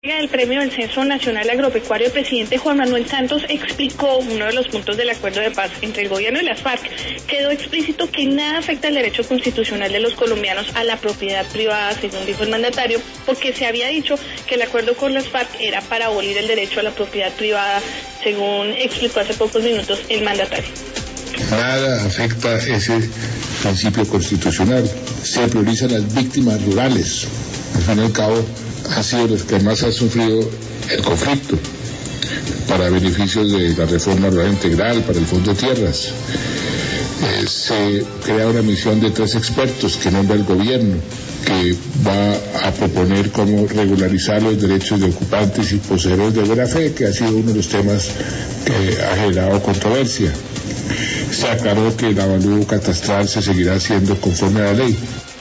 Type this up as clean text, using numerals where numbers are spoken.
El premio del Censo Nacional Agropecuario, el presidente Juan Manuel Santos explicó uno de los puntos del acuerdo de paz entre el gobierno y las FARC. Quedó explícito que nada afecta el derecho constitucional de los colombianos a la propiedad privada, según dijo el mandatario, porque se había dicho que el acuerdo con las FARC era para abolir el derecho a la propiedad privada, según explicó hace pocos minutos el mandatario. Nada afecta ese principio constitucional. Se priorizan las víctimas rurales. Al fin y al cabo, han sido los que más han sufrido el conflicto, para beneficios de la reforma rural integral, para el Fondo de Tierras. Se crea una misión de 3 expertos que nombra el gobierno, que va a proponer cómo regularizar los derechos de ocupantes y poseedores de buena fe, que ha sido uno de los temas que ha generado controversia. Se aclaró que el avalúo catastral se seguirá haciendo conforme a la ley.